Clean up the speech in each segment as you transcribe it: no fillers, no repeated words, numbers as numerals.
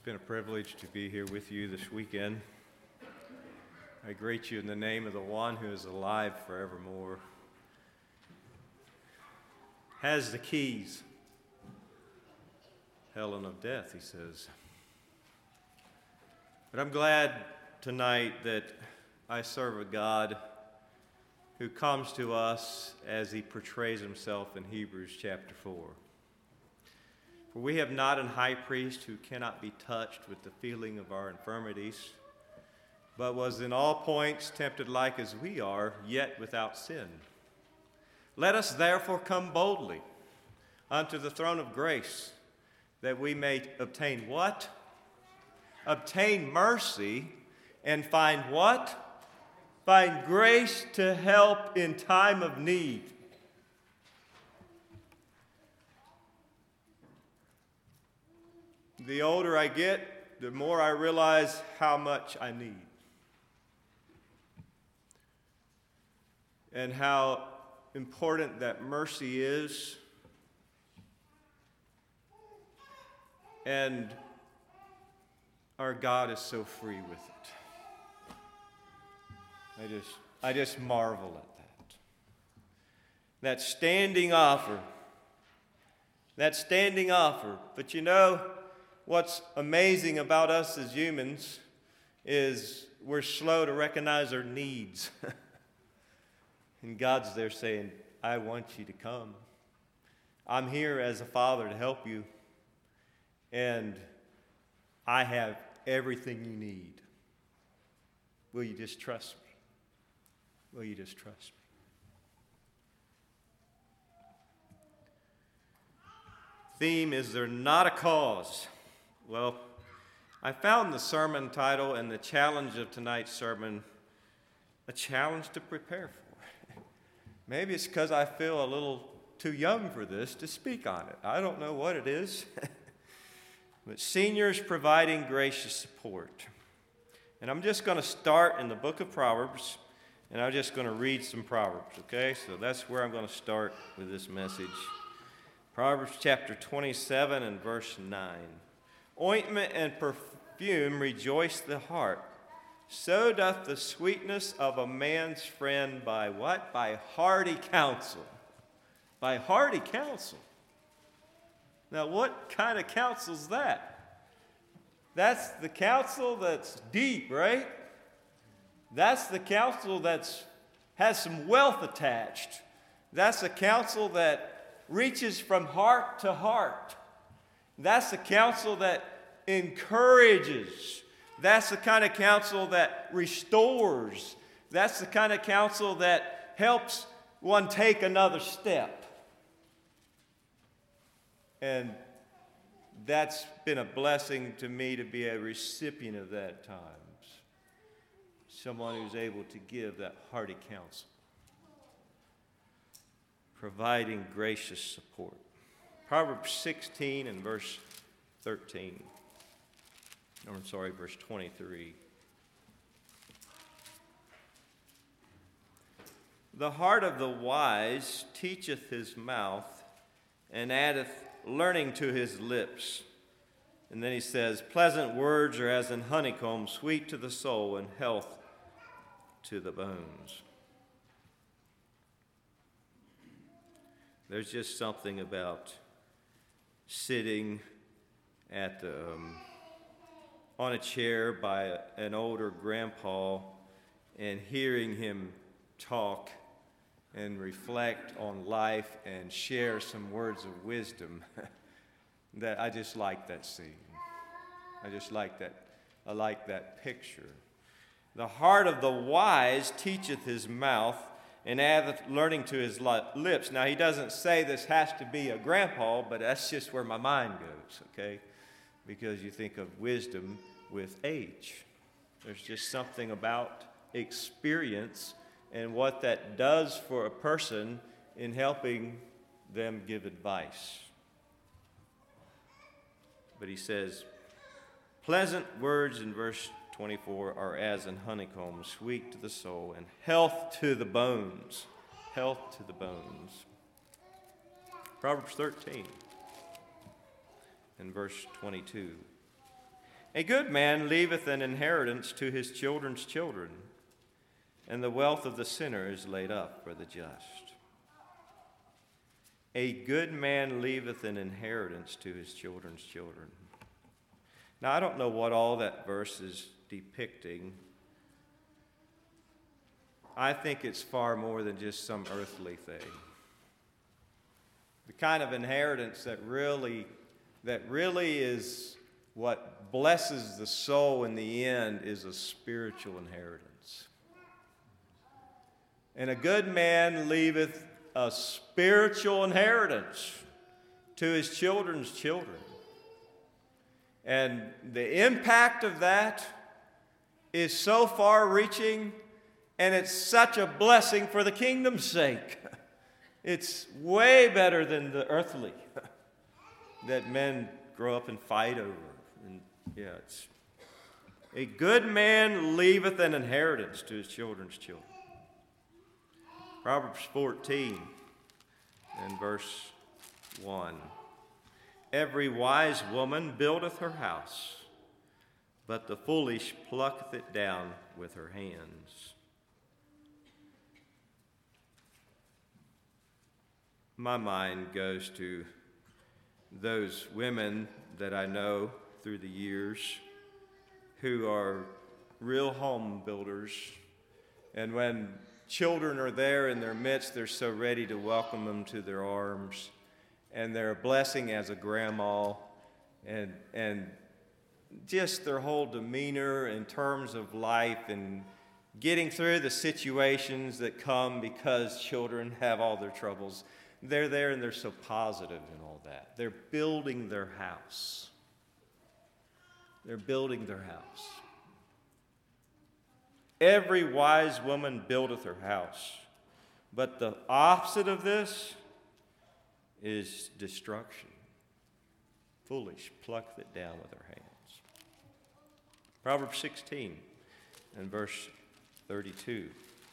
been a privilege to be here with you this weekend. I greet you in the name of the one who is alive forevermore, has the keys, hell and of death, he says. But I'm glad tonight that I serve a God who comes to us as he portrays himself in Hebrews chapter 4. For we have not an high priest who cannot be touched with the feeling of our infirmities, but was in all points tempted like as we are, yet without sin. Let us therefore come boldly unto the throne of grace, that we may obtain what? Obtain mercy and find what? Find grace to help in time of need. The older I get, the more I realize how much I need. And how important that mercy is. And our God is so free with it. I just marvel at that. That standing offer. That standing offer. But you know, what's amazing about us as humans is we're slow to recognize our needs. And God's there saying, I want you to come. I'm here as a father to help you. And I have everything you need. Will you just trust me? Will you just trust me? Theme, is there not a cause? Well, I found the sermon title and the challenge of tonight's sermon a challenge to prepare for. Maybe it's because I feel a little too young for this to speak on it. I don't know what it is. But seniors providing gracious support. And I'm just going to start in the book of Proverbs, and I'm just going to read some Proverbs, okay? So that's where I'm going to start with this message. Proverbs chapter 27 and verse 9. Ointment and perfume rejoice the heart. So doth the sweetness of a man's friend by what? By hearty counsel. By hearty counsel. Now, what kind of counsel is that? That's the counsel that's deep, right? That's the counsel that has some wealth attached. That's the counsel that reaches from heart to heart. That's the counsel that encourages. That's the kind of counsel that restores. That's the kind of counsel that helps one take another step. And that's been a blessing to me to be a recipient of that at times. Someone who's able to give that hearty counsel. Providing gracious support. Proverbs 16 and verse 13. Verse 23. The heart of the wise teacheth his mouth, and addeth learning to his lips. And then he says, pleasant words are as an honeycomb, sweet to the soul, and health to the bones. There's just something about sitting at on a chair by an older grandpa and hearing him talk and reflect on life and share some words of wisdom. That I just like that scene. I like that picture. The heart of the wise teacheth his mouth, and addeth learning to his lips. Now, he doesn't say this has to be a grandpa, but that's just where my mind goes, okay? Because you think of wisdom with age. There's just something about experience and what that does for a person in helping them give advice. But he says, pleasant words in verse 24 are as an honeycomb, sweet to the soul, and health to the bones. Health to the bones. Proverbs 13 and verse 22. A good man leaveth an inheritance to his children's children, and the wealth of the sinner is laid up for the just. A good man leaveth an inheritance to his children's children. Now, I don't know what all that verse is depicting. I think it's far more than just some earthly thing. The kind of inheritance that really is what blesses the soul in the end is a spiritual inheritance. And a good man leaveth a spiritual inheritance to his children's children. And the impact of that is so far-reaching, and it's such a blessing for the kingdom's sake. It's way better than the earthly that men grow up and fight over. And it's a good man leaveth an inheritance to his children's children. Proverbs 14 and verse 1. Every wise woman buildeth her house, but the foolish plucketh it down with her hands. My mind goes to those women that I know through the years who are real home builders, and when children are there in their midst, they're so ready to welcome them to their arms, and they're a blessing as a grandma, and just their whole demeanor in terms of life and getting through the situations that come because children have all their troubles. They're there and they're so positive in all that. They're building their house. They're building their house. Every wise woman buildeth her house, but the opposite of this is destruction. Foolish plucketh it down with her hands. Proverbs 16 and verse 32.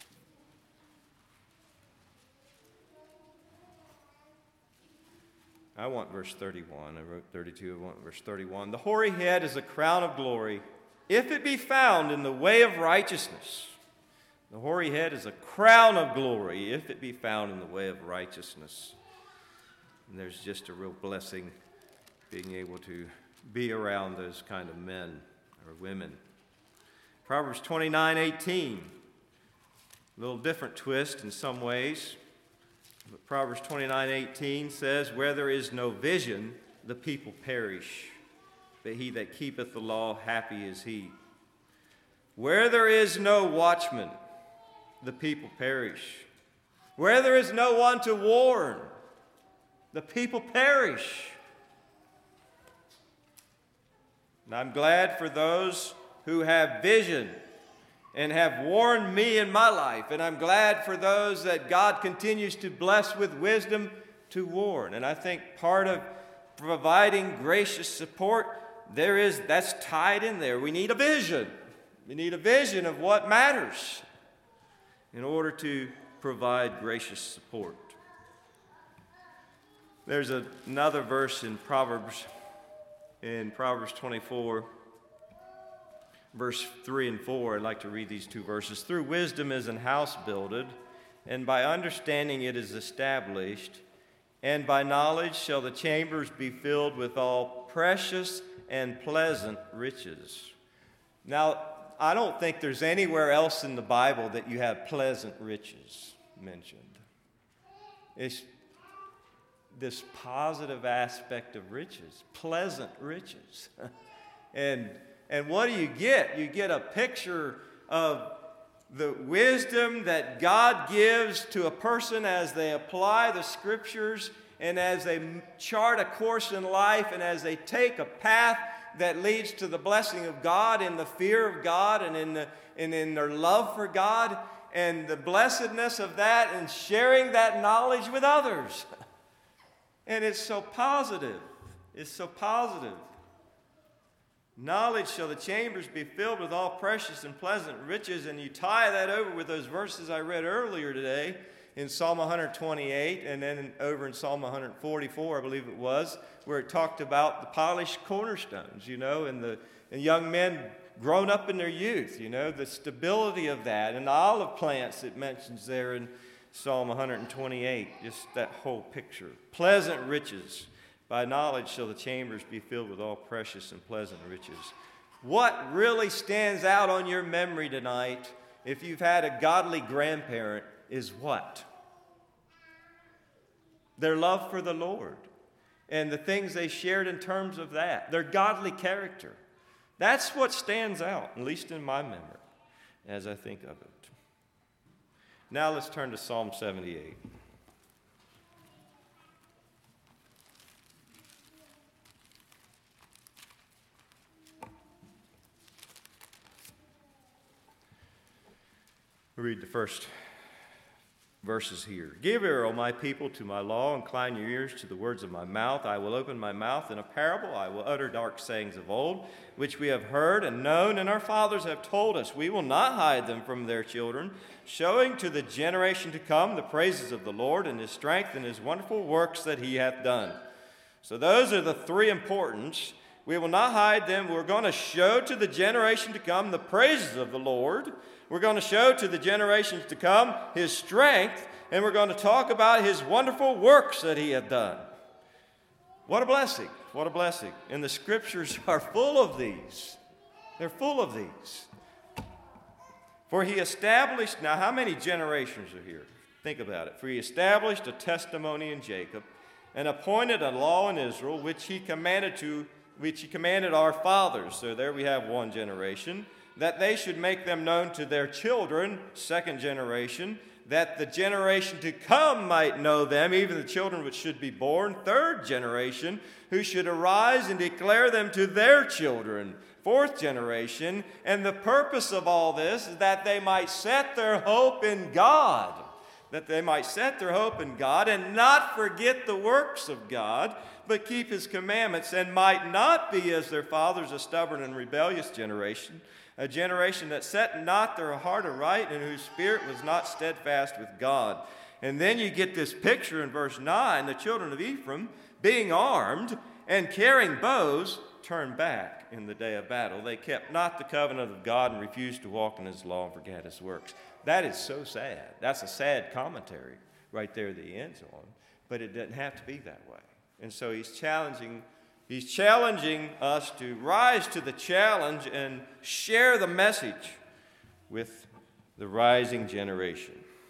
I want verse 31. I wrote 32. I want verse 31. The hoary head is a crown of glory, if it be found in the way of righteousness. The hoary head is a crown of glory, if it be found in the way of righteousness. And there's just a real blessing being able to be around those kind of men or women. Proverbs 29:18. A little different twist in some ways. But Proverbs 29:18 says, where there is no vision, the people perish. But he that keepeth the law, happy is he. Where there is no watchman, the people perish. Where there is no one to warn, the people perish. And I'm glad for those who have vision and have warned me in my life. And I'm glad for those that God continues to bless with wisdom to warn. And I think part of providing gracious support, that's tied in there. We need a vision. We need a vision of what matters in order to provide gracious support. There's another verse in Proverbs 24, verse 3 and 4. I'd like to read these two verses. Through wisdom is an house builded, and by understanding it is established, and by knowledge shall the chambers be filled with all precious and pleasant riches. Now, I don't think there's anywhere else in the Bible that you have pleasant riches mentioned. It's this positive aspect of riches, pleasant riches. And what do? You get a picture of the wisdom that God gives to a person as they apply the Scriptures and as they chart a course in life and as they take a path that leads to the blessing of God in the fear of God and in their love for God and the blessedness of that and sharing that knowledge with others. And it's so positive. It's so positive. Knowledge shall the chambers be filled with all precious and pleasant riches, and you tie that over with those verses I read earlier today, in Psalm 128, and then over in Psalm 144, I believe it was, where it talked about the polished cornerstones, and young men grown up in their youth, the stability of that, and the olive plants it mentions there in Psalm 128, just that whole picture. Pleasant riches. By knowledge shall the chambers be filled with all precious and pleasant riches. What really stands out on your memory tonight, if you've had a godly grandparent, is what? Their love for the Lord and the things they shared in terms of that, their godly character. That's what stands out, at least in my memory, as I think of it. Now let's turn to Psalm 78. We read the first verses here. Give ear, O my people, to my law. Incline your ears to the words of my mouth. I will open my mouth in a parable. I will utter dark sayings of old, which we have heard and known, and our fathers have told us. We will not hide them from their children, showing to the generation to come the praises of the Lord and his strength and his wonderful works that he hath done. So those are the three importance. We will not hide them. We're going to show to the generation to come the praises of the Lord. We're going to show to the generations to come his strength, and we're going to talk about his wonderful works that he hath done. What a blessing. What a blessing. And the scriptures are full of these. They're full of these. For he established, now how many generations are here? Think about it. For he established a testimony in Jacob and appointed a law in Israel, which he commanded our fathers. So there we have one generation. That they should make them known to their children, second generation, that the generation to come might know them, even the children which should be born, third generation, who should arise and declare them to their children, fourth generation. And the purpose of all this is that they might set their hope in God, that they might set their hope in God and not forget the works of God, but keep his commandments, and might not be as their fathers, a stubborn and rebellious generation, a generation that set not their heart aright and whose spirit was not steadfast with God. And then you get this picture in verse 9, the children of Ephraim, being armed and carrying bows, turned back in the day of battle. They kept not the covenant of God and refused to walk in his law and forget his works. That is so sad. That's a sad commentary right there that he ends on. But it doesn't have to be that way. And so he's challenging us to rise to the challenge and share the message with the rising generation.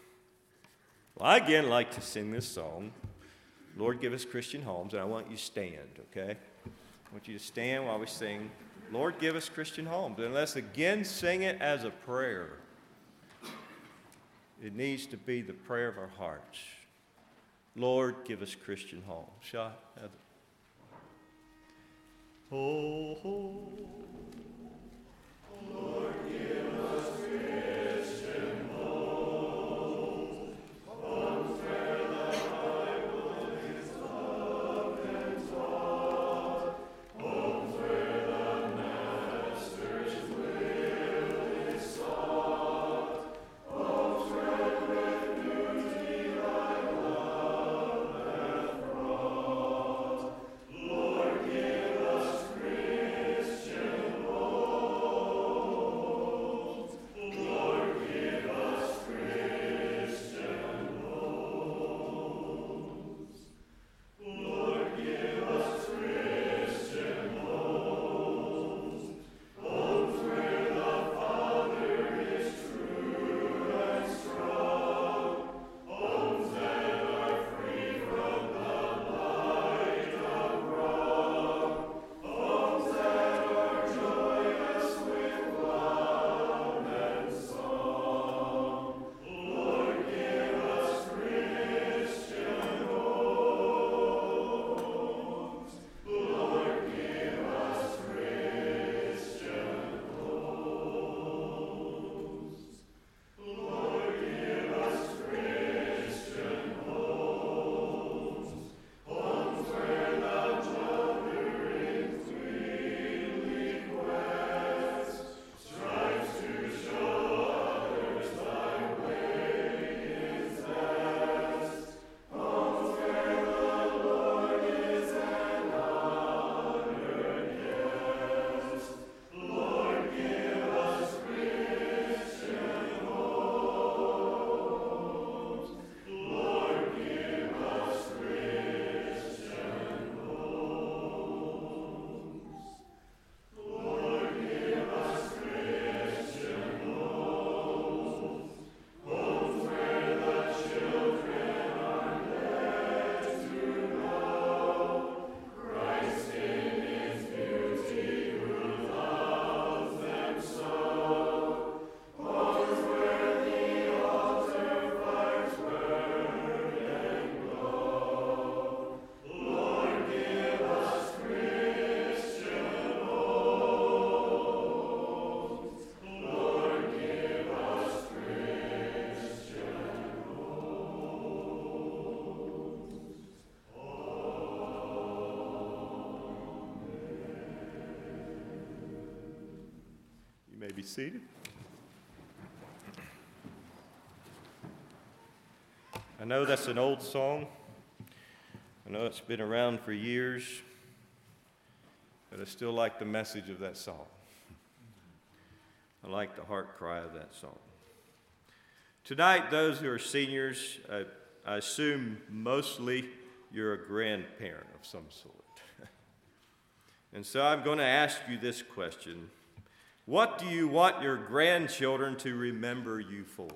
Well, I again like to sing this song, Lord Give Us Christian Homes, and I want you to stand, okay? I want you to stand while we sing, Lord Give Us Christian Homes. And let's again sing it as a prayer. It needs to be the prayer of our hearts. Lord, give us Christian homes. Shall I have it? Oh, oh, Lord, give us Christian homes, homes where the Bible is loved and taught, homes where the Master's will is sought, homes where with beauty thy love hath wrought. Lord, give us Christian may be seated. I know that's an old song. I know it's been around for years, but I still like the message of that song. I like the heart cry of that song. Tonight, those who are seniors, I assume mostly you're a grandparent of some sort. And so I'm going to ask you this question. What do you want your grandchildren to remember you for?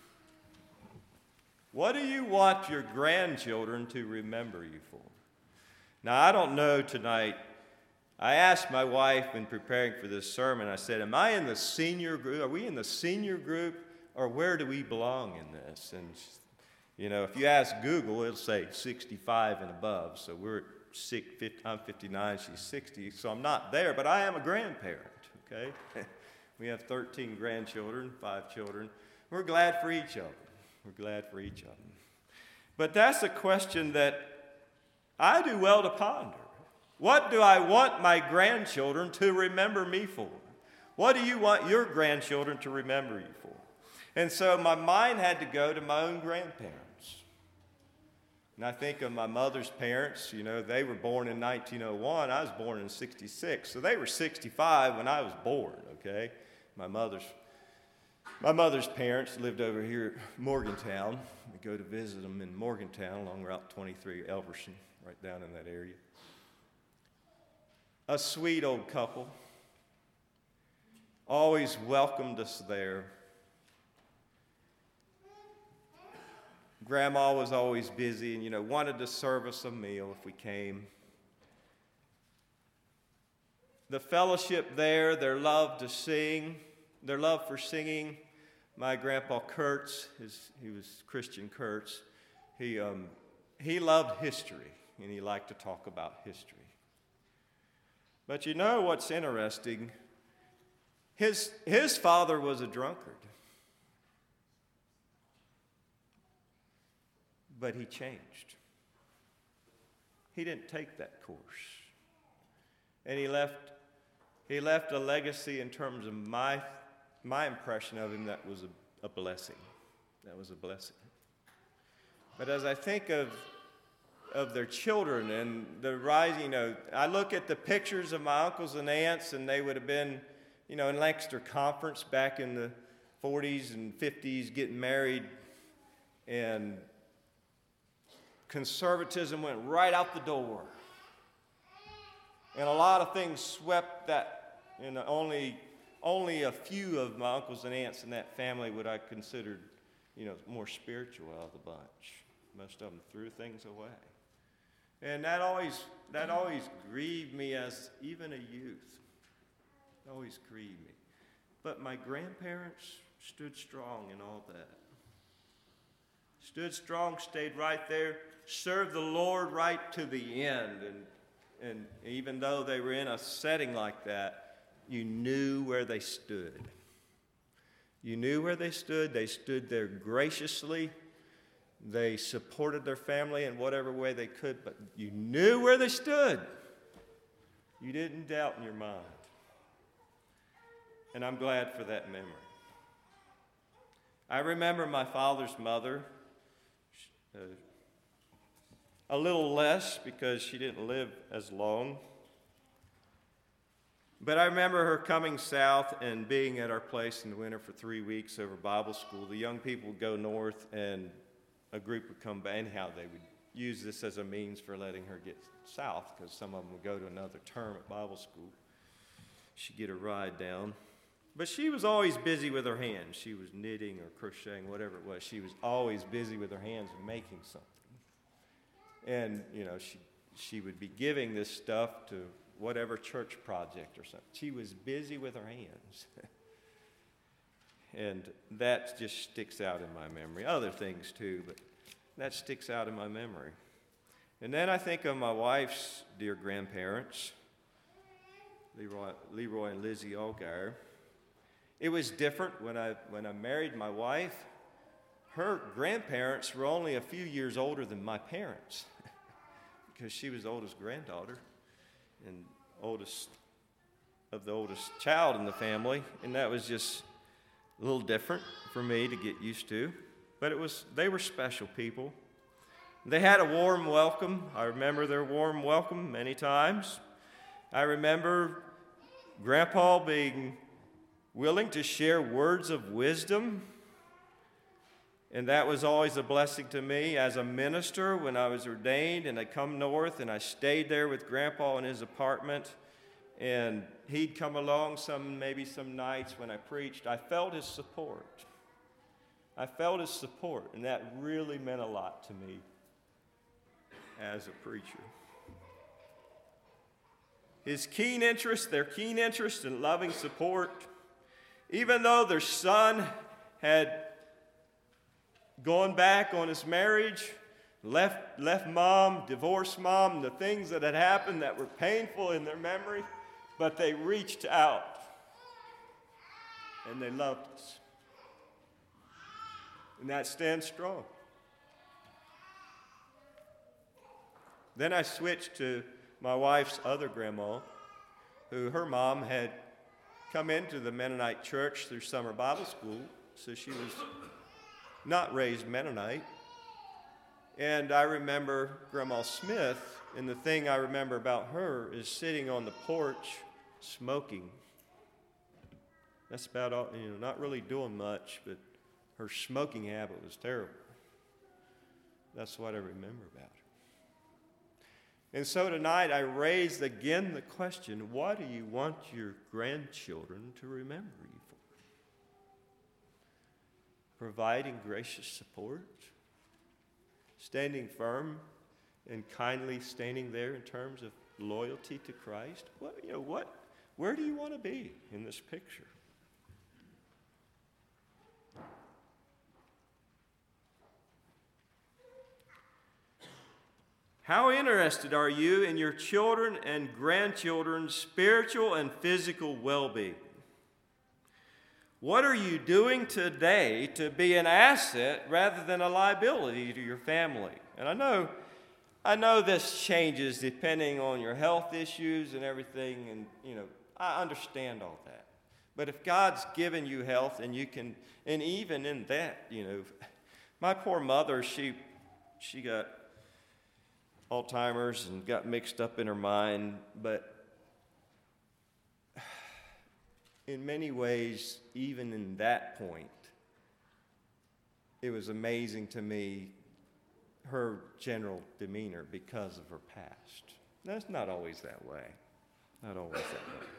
What do you want your grandchildren to remember you for? Now, I don't know tonight. I asked my wife in preparing for this sermon, I said, am I in the senior group? Are we in the senior group, or where do we belong in this? And, you know, if you ask Google, it'll say 65 and above. So I'm 59, she's 60, so I'm not there, but I am a grandparent, okay? We have 13 grandchildren, 5 children. We're glad for each of them. We're glad for each of them. But that's a question that I do well to ponder. What do I want my grandchildren to remember me for? What do you want your grandchildren to remember you for? And so my mind had to go to my own grandparents. And I think of my mother's parents. You know, they were born in 1901. I was born in 66. So they were 65 when I was born, okay? My mother's parents lived over here at Morgantown. We go to visit them in Morgantown along Route 23, Elverson, right down in that area. A sweet old couple. Always welcomed us there. Grandma was always busy and, you know, wanted to serve us a meal if we came. The fellowship there, their love to sing, their love for singing. My grandpa Kurtz, he was Christian Kurtz, he loved history, and he liked to talk about history. But you know what's interesting? His father was a drunkard. But he changed. He didn't take that course. And he left a legacy in terms of my impression of him that was a blessing. That was a blessing. But as I think of their children and the rising, you know, I look at the pictures of my uncles and aunts, and they would have been, you know, in Lancaster Conference back in the 40s and 50s getting married, and conservatism went right out the door. And a lot of things swept that, you know, only a few of my uncles and aunts in that family would I considered, you know, more spiritual out of the bunch. Most of them threw things away. And that always grieved me as even a youth. It always grieved me. But my grandparents stood strong in all that. Stood strong, stayed right there, served the Lord right to the end. And even though they were in a setting like that, you knew where they stood. You knew where they stood. They stood there graciously. They supported their family in whatever way they could, but you knew where they stood. You didn't doubt in your mind. And I'm glad for that memory. I remember my father's mother, a little less because she didn't live as long. But I remember her coming south and being at our place in the winter for 3 weeks over Bible school. The young people would go north and a group would come back. Anyhow, they would use this as a means for letting her get south because some of them would go to another term at Bible school. She'd get a ride down. But she was always busy with her hands. She was knitting or crocheting, whatever it was. She was always busy with her hands and making something. And, you know, she would be giving this stuff to whatever church project or something. She was busy with her hands. And that just sticks out in my memory. Other things too, but that sticks out in my memory. And then I think of my wife's dear grandparents, Leroy and Lizzie Allgaier. It was different when I married my wife. Her grandparents were only a few years older than my parents because she was the oldest granddaughter and oldest of the oldest child in the family, and that was just a little different for me to get used to. But they were special people. They had a warm welcome. I remember their warm welcome many times. I remember Grandpa being willing to share words of wisdom, and that was always a blessing to me as a minister when I was ordained, and I come north and I stayed there with Grandpa in his apartment, and he'd come along maybe some nights when I preached. I felt his support. And that really meant a lot to me as a preacher. Their keen interest and loving support, even though their son had gone back on his marriage, left mom, divorced mom, the things that had happened that were painful in their memory, but they reached out and they loved us. And that stands strong. Then I switched to my wife's other grandma, who her mom had come into the Mennonite church through summer Bible school, so she was not raised Mennonite. And I remember Grandma Smith, and the thing I remember about her is sitting on the porch smoking. That's about all, not really doing much, but her smoking habit was terrible. That's what I remember about her. And so tonight I raised again the question, what do you want your grandchildren to remember you for? Providing gracious support, standing firm and kindly standing there in terms of loyalty to Christ. Where do you want to be in this picture? How interested are you in your children and grandchildren's spiritual and physical well-being? What are you doing today to be an asset rather than a liability to your family? And I know this changes depending on your health issues and everything, and I understand all that. But if God's given you health and you can, and even in that, my poor mother, she got Alzheimer's and got mixed up in her mind, but in many ways, even in that point, it was amazing to me her general demeanor because of her past. That's not always that way. Not always that way.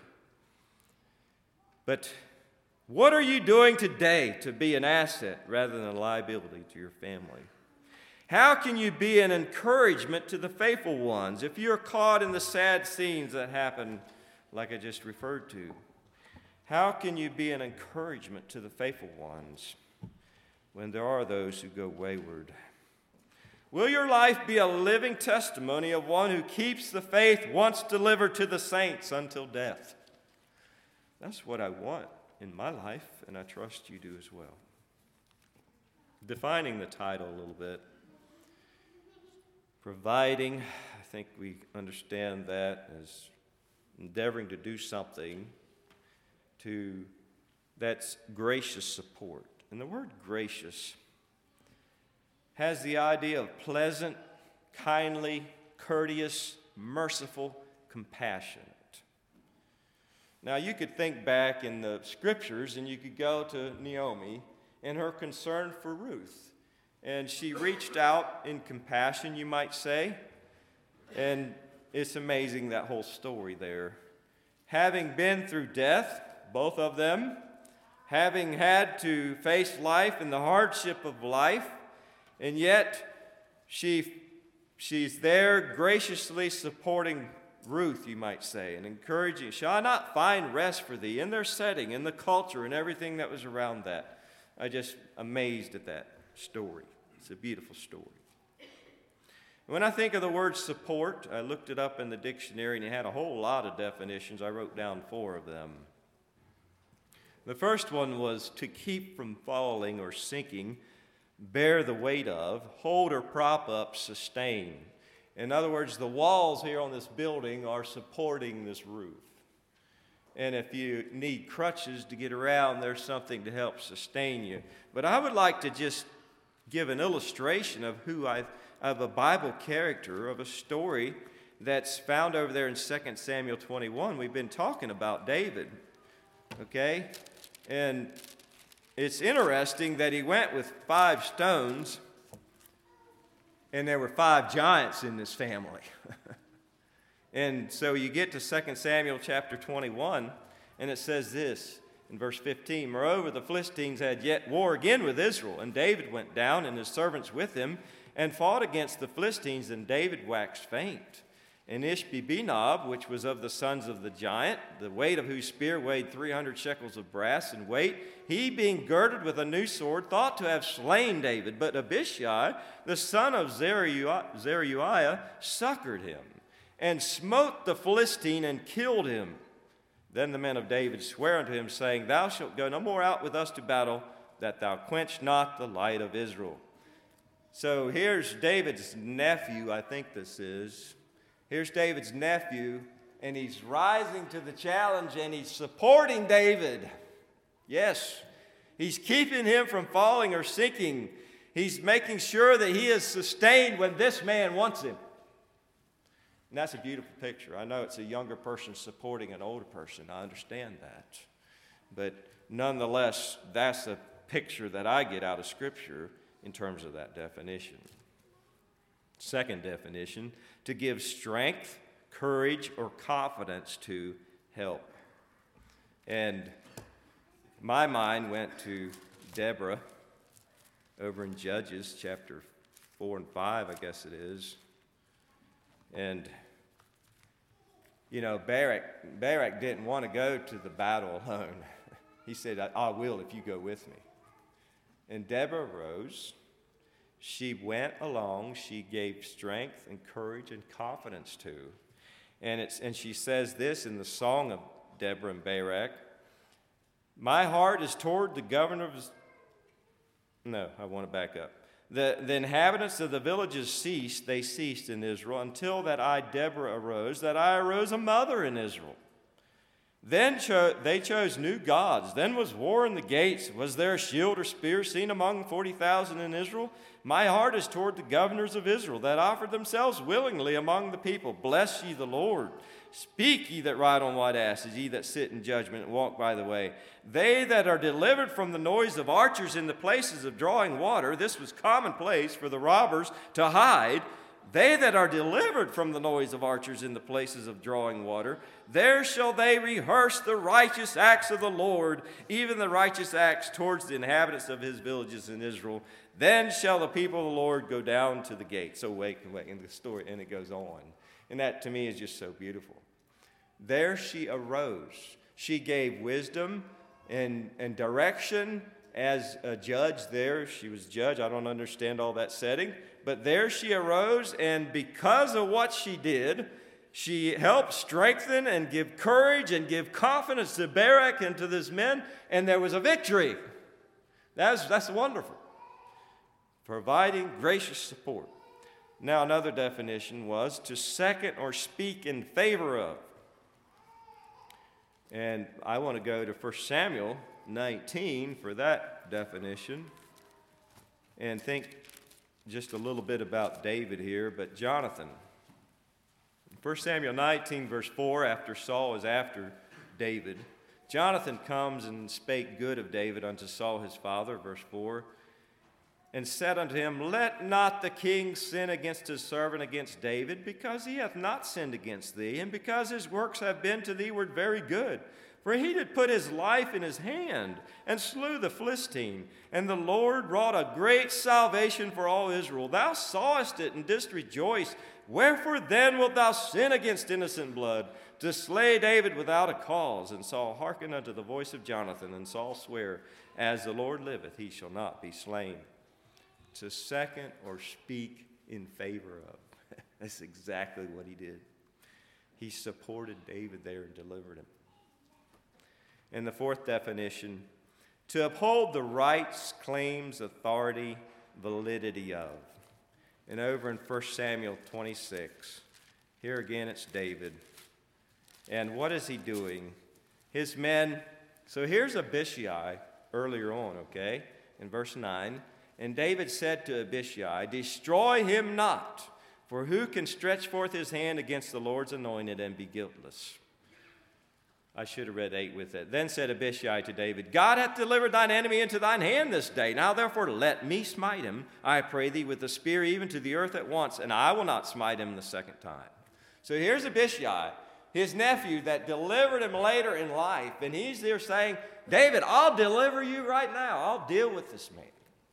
But what are you doing today to be an asset rather than a liability to your family? How can you be an encouragement to the faithful ones if you're caught in the sad scenes that happen like I just referred to? How can you be an encouragement to the faithful ones when there are those who go wayward? Will your life be a living testimony of one who keeps the faith once delivered to the saints until death? That's what I want in my life, and I trust you do as well. Defining the title a little bit. Providing, I think we understand that as endeavoring to do something that's gracious support. And the word gracious has the idea of pleasant, kindly, courteous, merciful, compassionate. Now you could think back in the scriptures and you could go to Naomi and her concern for Ruth. And she reached out in compassion, you might say. And it's amazing, that whole story there. Having been through death, both of them, having had to face life and the hardship of life, and yet she's there graciously supporting Ruth, you might say, and encouraging, shall I not find rest for thee, in their setting, in the culture, and everything that was around that. I just amazed at that story. It's a beautiful story. When I think of the word support, I looked it up in the dictionary, and it had a whole lot of definitions. I wrote down 4 of them. The first one was to keep from falling or sinking, bear the weight of, hold or prop up, sustain. In other words, the walls here on this building are supporting this roof. And if you need crutches to get around, there's something to help sustain you. But I would like to just give an illustration of of a Bible character, of a story that's found over there in 2 Samuel 21. We've been talking about David, okay? And it's interesting that he went with 5 stones, and there were 5 giants in this family. And so you get to 2 Samuel chapter 21, and it says this in verse 15, "Moreover, the Philistines had yet war again with Israel, and David went down and his servants with him, and fought against the Philistines, and David waxed faint. And Ishbi-Benob, which was of the sons of the giant, the weight of whose spear weighed 300 shekels of brass in weight, he being girded with a new sword, thought to have slain David. But Abishai, the son of Zeruiah, succored him, and smote the Philistine, and killed him. Then the men of David sware unto him, saying, Thou shalt go no more out with us to battle, that thou quench not the light of Israel." So here's David's nephew, I think this is. Here's David's nephew, and he's rising to the challenge, and he's supporting David. Yes, he's keeping him from falling or sinking. He's making sure that he is sustained when this man wants him. And that's a beautiful picture. I know it's a younger person supporting an older person. I understand that. But nonetheless, that's a picture that I get out of Scripture in terms of that definition. Second definition, to give strength, courage, or confidence to help. And my mind went to Deborah over in Judges chapter 4 and 5, I guess it is. And, you know, Barak didn't want to go to the battle alone. He said, I will if you go with me. And Deborah rose. She went along. She gave strength and courage and confidence to. And she says this in the song of Deborah and Barak. My heart is toward the governor of... No, I want to back up. The inhabitants of the villages ceased. They ceased in Israel until that I, Deborah, arose, that I arose a mother in Israel. Then they chose new gods. Then was war in the gates. Was there a shield or spear seen among 40,000 in Israel? My heart is toward the governors of Israel that offered themselves willingly among the people. Bless ye the Lord. Speak, ye that ride on white asses, ye that sit in judgment and walk by the way. They that are delivered from the noise of archers in the places of drawing water. This was commonplace for the robbers to hide. They that are delivered from the noise of archers in the places of drawing water, there shall they rehearse the righteous acts of the Lord, even the righteous acts towards the inhabitants of his villages in Israel. Then shall the people of the Lord go down to the gate. So wait, and the story, and it goes on. And that to me is just so beautiful. There she arose. She gave wisdom and direction as a judge there. She was judge. I don't understand all that setting. But there she arose, and because of what she did, she helped strengthen and give courage and give confidence to Barak and to his men, and there was a victory. That's wonderful. Providing gracious support. Now another definition was to second or speak in favor of. And I want to go to 1 Samuel 19 for that definition and think just a little bit about David here, but Jonathan. 1 Samuel 19, verse 4, after Saul is after David, Jonathan comes and spake good of David unto Saul his father, verse 4, and said unto him, Let not the king sin against his servant, against David, because he hath not sinned against thee, and because his works have been to thee were very good. For he did put his life in his hand, and slew the Philistine. And the Lord wrought a great salvation for all Israel. Thou sawest it, and didst rejoice. Wherefore then wilt thou sin against innocent blood, to slay David without a cause? And Saul hearkened unto the voice of Jonathan, and Saul sware, As the Lord liveth, he shall not be slain. To second or speak in favor of. That's exactly what he did. He supported David there and delivered him. And the fourth definition, to uphold the rights, claims, authority, validity of. And over in 1 Samuel 26, here again it's David. And what is he doing? his men. So here's Abishai earlier on, okay, in verse 9. And David said to Abishai, "Destroy him not, for who can stretch forth his hand against the Lord's anointed and be guiltless?" I should have read 8 with it. Then said Abishai to David, "God hath delivered thine enemy into thine hand this day. Now therefore let me smite him, I pray thee, with the spear even to the earth at once, and I will not smite him the second time." So here's Abishai, his nephew that delivered him later in life, and he's there saying, "David, I'll deliver you right now. I'll deal with this man."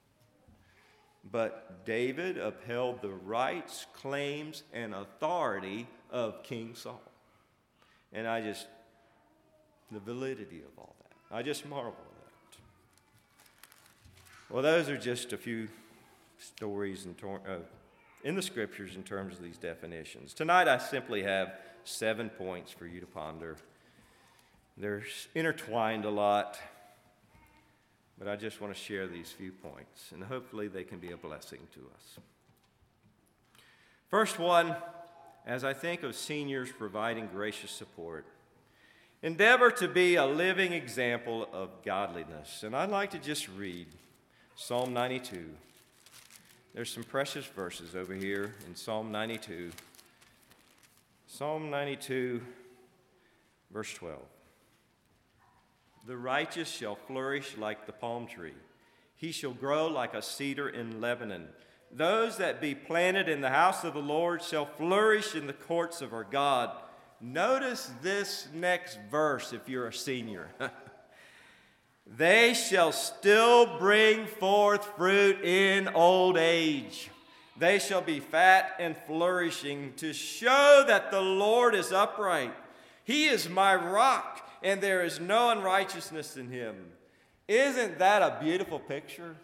But David upheld the rights, claims, and authority of King Saul. And the validity of all that. I just marvel at that. Well, those are just a few stories in the scriptures in terms of these definitions. Tonight I simply have 7 points for you to ponder. They're intertwined a lot, but I just want to share these few points, and hopefully they can be a blessing to us. First one, as I think of seniors providing gracious support, endeavor to be a living example of godliness. And I'd like to just read Psalm 92. There's some precious verses over here in Psalm 92. Psalm 92, verse 12. "The righteous shall flourish like the palm tree. He shall grow like a cedar in Lebanon. Those that be planted in the house of the Lord shall flourish in the courts of our God." Notice this next verse if you're a senior. "They shall still bring forth fruit in old age. They shall be fat and flourishing to show that the Lord is upright. He is my rock, and there is no unrighteousness in him." Isn't that a beautiful picture?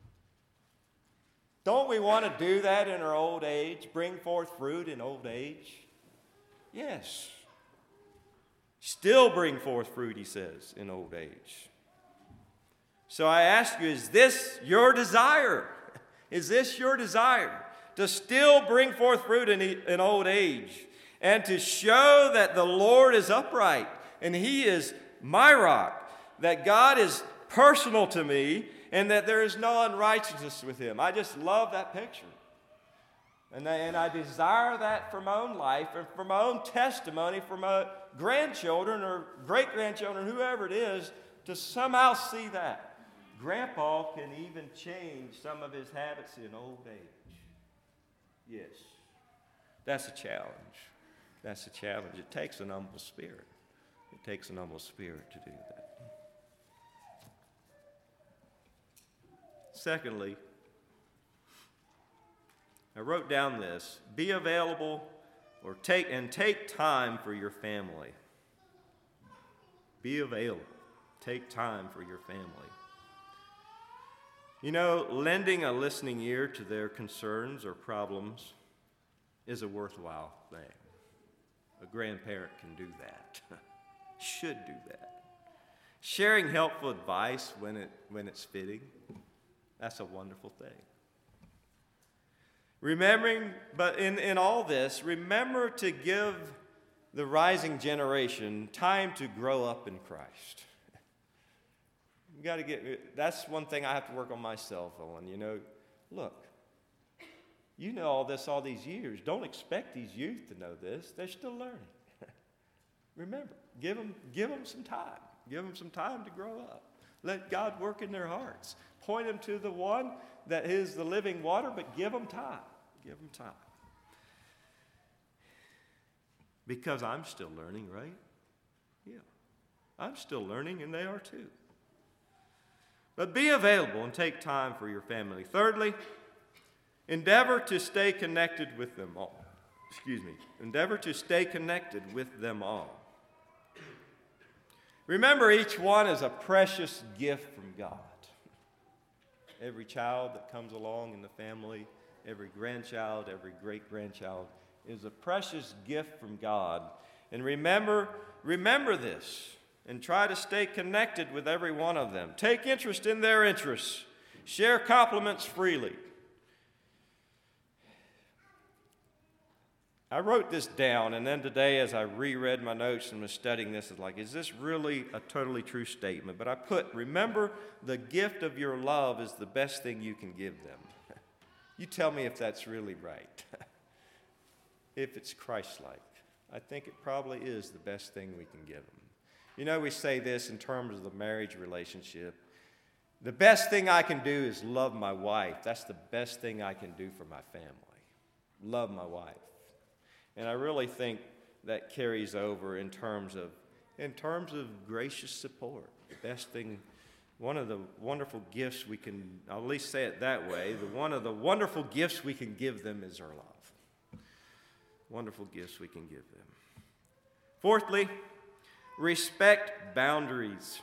Don't we want to do that in our old age? Bring forth fruit in old age? Yes. Still bring forth fruit, he says, in old age. So I ask you, is this your desire? Is this your desire? To still bring forth fruit in old age, and to show that the Lord is upright, and he is my rock, that God is personal to me, and that there is no unrighteousness with him. I just love that picture. And I desire that for my own life and for my own testimony, for my grandchildren or great-grandchildren, whoever it is, to somehow see that. Grandpa can even change some of his habits in old age. Yes, that's a challenge. That's a challenge. It takes an humble spirit. It takes an humble spirit to do that. Secondly, I wrote down this: be available or take time for your family. Be available. Take time for your family. You know, lending a listening ear to their concerns or problems is a worthwhile thing. A grandparent can do that. Should do that. Sharing helpful advice when it's fitting, that's a wonderful thing. Remembering, but in all this, remember to give the rising generation time to grow up in Christ. You got to that's one thing I have to work on myself on. You know, look, you know all this all these years. Don't expect these youth to know this. They're still learning. Remember, give them some time. Give them some time to grow up. Let God work in their hearts. Point them to the one that is the living water, but give them time. Give them time. Because I'm still learning, right? Yeah. I'm still learning, and they are too. But be available and take time for your family. Thirdly, endeavor to stay connected with them all. Endeavor to stay connected with them all. Remember, each one is a precious gift from God. Every child that comes along in the family, every grandchild, every great-grandchild is a precious gift from God. And remember this, and try to stay connected with every one of them. Take interest in their interests. Share compliments freely. I wrote this down, and then today as I reread my notes and was studying this, it's like, is this really a totally true statement? But I put, remember, the gift of your love is the best thing you can give them. You tell me if that's really right. If it's Christ-like. I think it probably is the best thing we can give them. You know, we say this in terms of the marriage relationship. The best thing I can do is love my wife. That's the best thing I can do for my family. Love my wife. And I really think that carries over in terms of gracious support. The best thing, one of the wonderful gifts we can, I'll at least say it that way, one of the wonderful gifts we can give them is our love. Wonderful gifts we can give them. Fourthly, respect boundaries.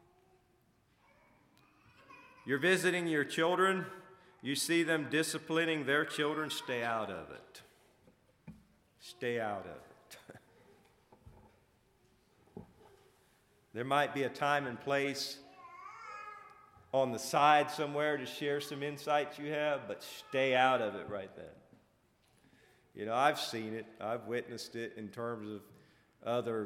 You're visiting your children, you see them disciplining their children, stay out of it. Stay out of it. There might be a time and place on the side somewhere to share some insights you have, but stay out of it right then. You know, I've seen it. I've witnessed it in terms of other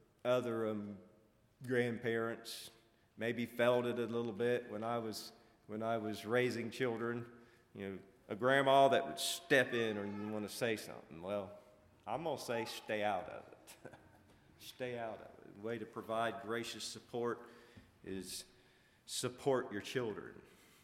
grandparents. Maybe felt it a little bit when I was raising children. You know, a grandma that would step in or want to say something. Well, I'm going to say stay out of it. Stay out of it. The way to provide gracious support is support your children.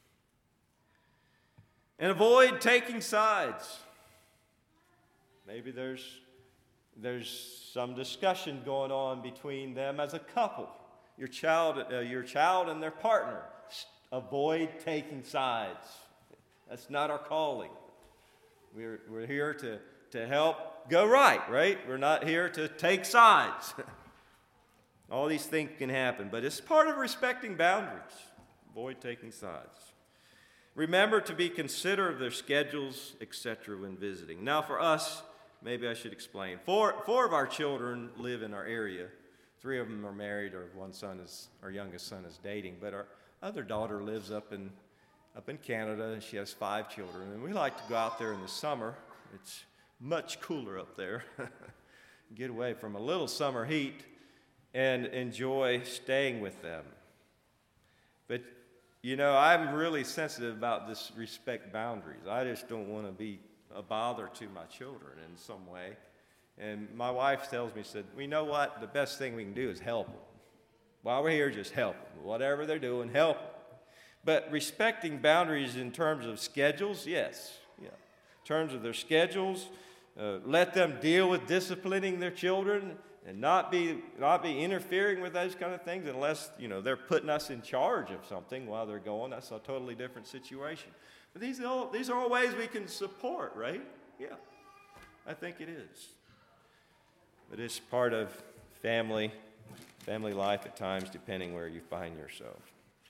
And avoid taking sides. Maybe there's some discussion going on between them as a couple. Your child and their partner. Avoid taking sides. That's not our calling. We're here to help go right? We're not here to take sides. All these things can happen, but it's part of respecting boundaries. Avoid taking sides. Remember to be considerate of their schedules, etc. when visiting. Now for us, maybe I should explain. Four of our children live in our area. 3 of them are married, our youngest son is dating, but our other daughter lives up in Canada, and she has 5 children. And we like to go out there in the summer. It's much cooler up there. Get away from a little summer heat and enjoy staying with them. But, you know, I'm really sensitive about this respect boundaries. I just don't want to be a bother to my children in some way. And my wife tells me, said, well, you know what? The best thing we can do is help them. While we're here, just help them. Whatever they're doing, help them. But respecting boundaries in terms of schedules, yes. Yeah. In terms of their schedules, let them deal with disciplining their children and not be interfering with those kind of things unless, you know, they're putting us in charge of something while they're going. That's a totally different situation. But these are all ways we can support, right? Yeah, I think it is. But it's part of family life at times, depending where you find yourself.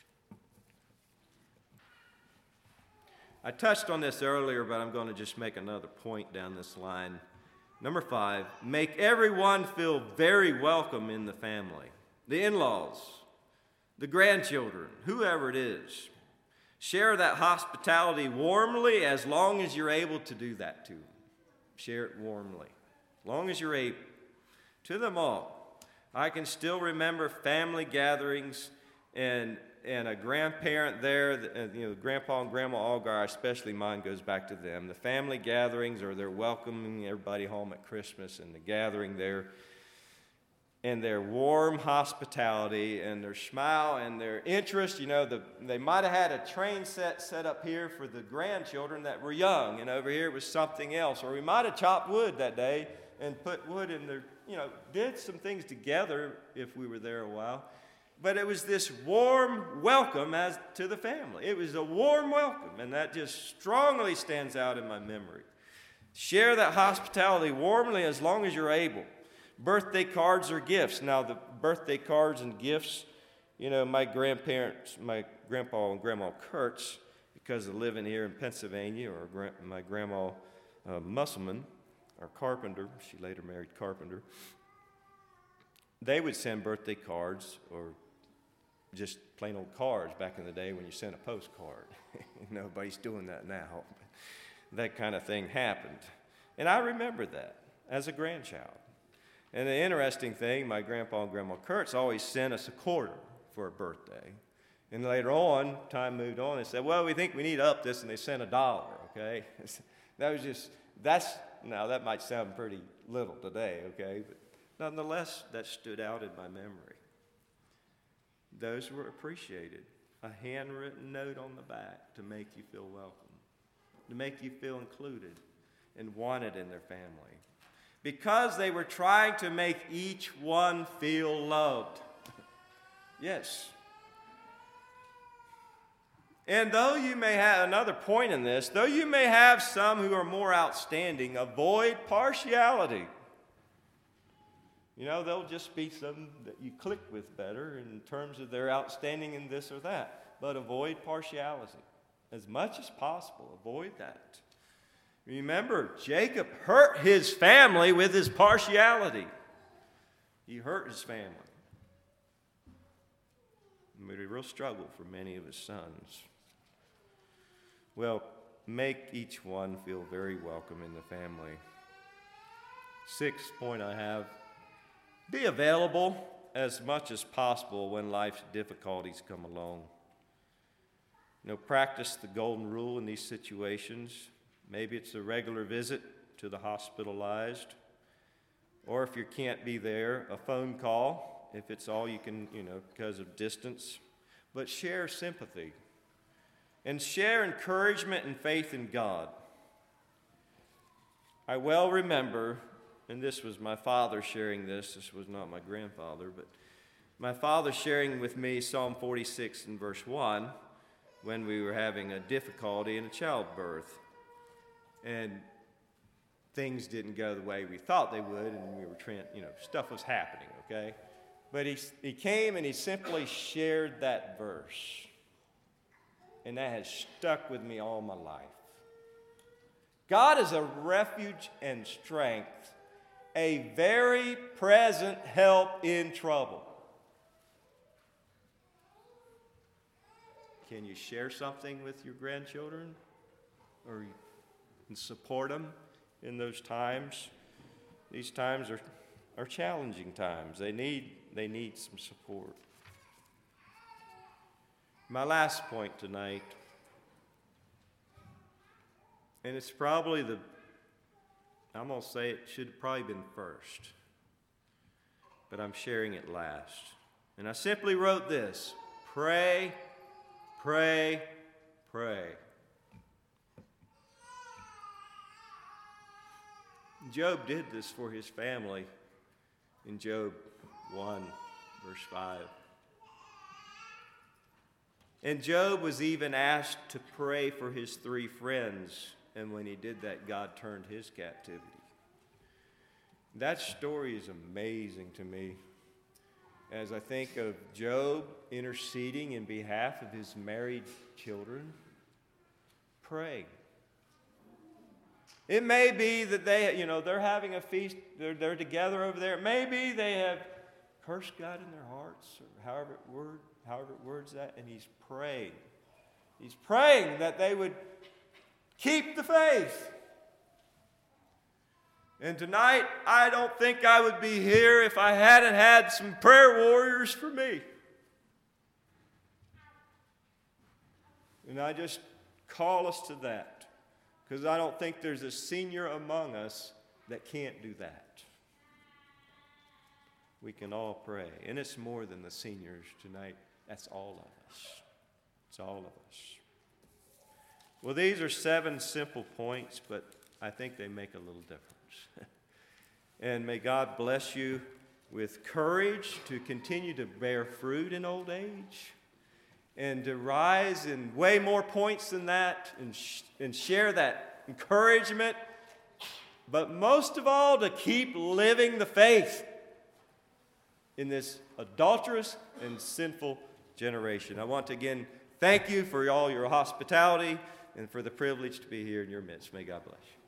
I touched on this earlier, but I'm going to just make another point down this line. Number 5, make everyone feel very welcome in the family. The in-laws, the grandchildren, whoever it is. Share that hospitality warmly as long as you're able to do that to them. Share it warmly, as long as you're able. To them all. I can still remember family gatherings and a grandparent there, you know, Grandpa and Grandma Algar, especially mine goes back to them. The family gatherings, or they're welcoming everybody home at Christmas, and the gathering there, and their warm hospitality and their smile and their interest. You know, they might have had a train set up here for the grandchildren that were young, and over here was something else. Or we might have chopped wood that day and put wood in their, you know, did some things together if we were there a while. But it was this warm welcome as to the family. It was a warm welcome, and that just strongly stands out in my memory. Share that hospitality warmly as long as you're able. Birthday cards or gifts. Now, the birthday cards and gifts, you know, my grandparents, my grandpa and grandma Kurtz, because of living here in Pennsylvania, or my grandma Musselman, or Carpenter, she later married Carpenter, they would send birthday cards or just plain old cards back in the day when you sent a postcard. Nobody's doing that now. That kind of thing happened. And I remember that. as a grandchild. And the interesting thing, my grandpa and grandma Kurtz always sent us a quarter for a birthday. And later on, time moved on, they said, well, we think we need to up this, and they sent $1, okay? Now that might sound pretty little today, okay? But nonetheless, that stood out in my memory. Those were appreciated. A handwritten note on the back to make you feel welcome, to make you feel included and wanted in their family. Because they were trying to make each one feel loved. Yes. And though you may have, another point in this, though you may have some who are more outstanding, avoid partiality. You know, they'll just be some that you click with better in terms of their outstanding in this or that. But avoid partiality. As much as possible, avoid that. Remember, Jacob hurt his family with his partiality. He hurt his family. It was a real struggle for many of his sons. Well, make each one feel very welcome in the family. Sixth point I have, be available as much as possible when life's difficulties come along. You know, practice the golden rule in these situations. Maybe it's a regular visit to the hospitalized, or if you can't be there, a phone call, if it's all you can, because of distance. But share sympathy and share encouragement and faith in God. I well remember, and this was my father sharing this was not my grandfather, but my father sharing with me Psalm 46 and verse 1 when we were having a difficulty in a childbirth. And things didn't go the way we thought they would, and we were stuff was happening, okay? But he came and he simply shared that verse. And that has stuck with me all my life. God is a refuge and strength, a very present help in trouble. Can you share something with your grandchildren? Or and support them in those times? These times are challenging times. They need some support. My last point tonight, and it's probably I'm going to say it should have probably been first, but I'm sharing it last. And I simply wrote this: pray, pray, pray. Job did this for his family in Job 1, verse 5. And Job was even asked to pray for his 3 friends, and when he did that, God turned his captivity. That story is amazing to me as I think of Job interceding in behalf of his married children. Pray. It may be that they're having a feast, they're together over there. Maybe they have cursed God in their hearts, or however it words that, and he's praying. He's praying that they would keep the faith. And tonight, I don't think I would be here if I hadn't had some prayer warriors for me. And I just call us to that. Because I don't think there's a senior among us that can't do that. We can all pray. And it's more than the seniors tonight. That's all of us. It's all of us. Well, these are 7 simple points, but I think they make a little difference. And may God bless you with courage to continue to bear fruit in old age, and to rise in way more points than that, and share that encouragement, but most of all, to keep living the faith in this adulterous and sinful generation. I want to again thank you for all your hospitality and for the privilege to be here in your midst. May God bless you.